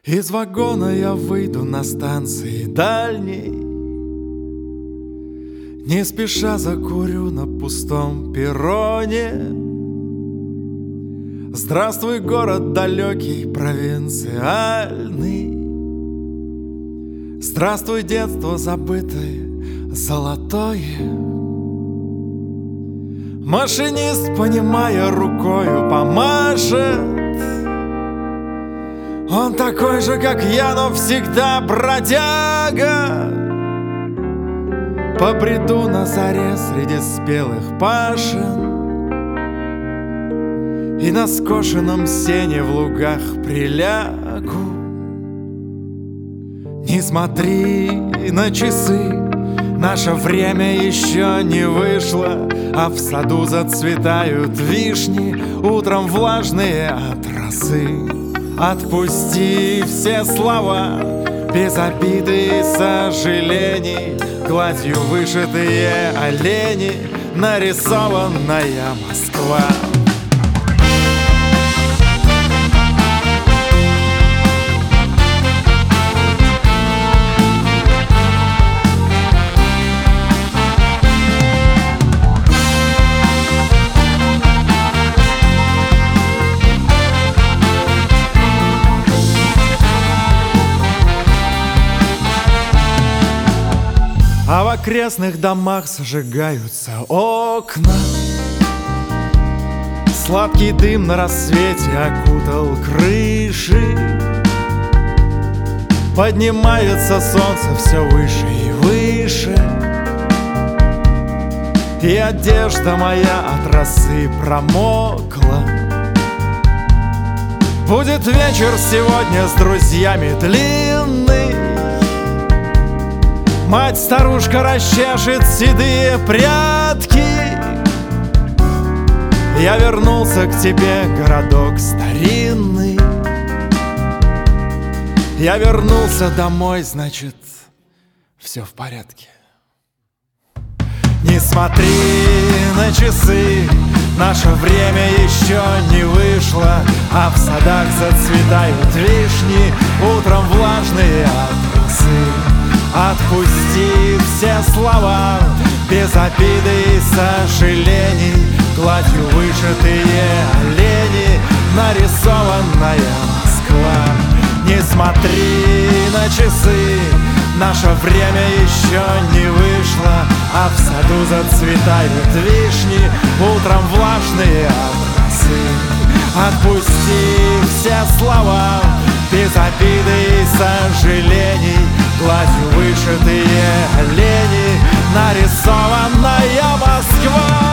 Из вагона я выйду на станции дальней, не спеша закурю на пустом перроне. Здравствуй, город далекий, провинциальный. Здравствуй, детство забытое, золотое. Машинист, понимая, рукою помашет. Он такой же, как я, но всегда бродяга. Побреду на заре среди спелых пашен, и на скошенном сене в лугах прилягу. Не смотри на часы, наше время еще не вышло, а в саду зацветают вишни, утром влажные от росы. Отпусти все слова, без обиды и сожалений, гладью вышитые олени, нарисованная Москва. А в окрестных домах зажигаются окна. Сладкий дым на рассвете окутал крыши. Поднимается солнце все выше и выше, и одежда моя от росы промокла. Будет вечер сегодня с друзьями длинный. Мать-старушка расчешет седые прядки. Я вернулся к тебе, городок старинный. Я вернулся домой, значит, все в порядке. Не смотри на часы, наше время еще не вышло, а в садах зацветают вишни, утром влажные от росы. Отпусти все слова, без обиды и сожалений, гладью вышитые олени, нарисованная Москва. Не смотри на часы, наше время еще не вышло, а в саду зацветают вишни, утром влажные от росы. Отпусти все слова, без обиды и сожалений, гладью вышитые олени, нарисованная Москва.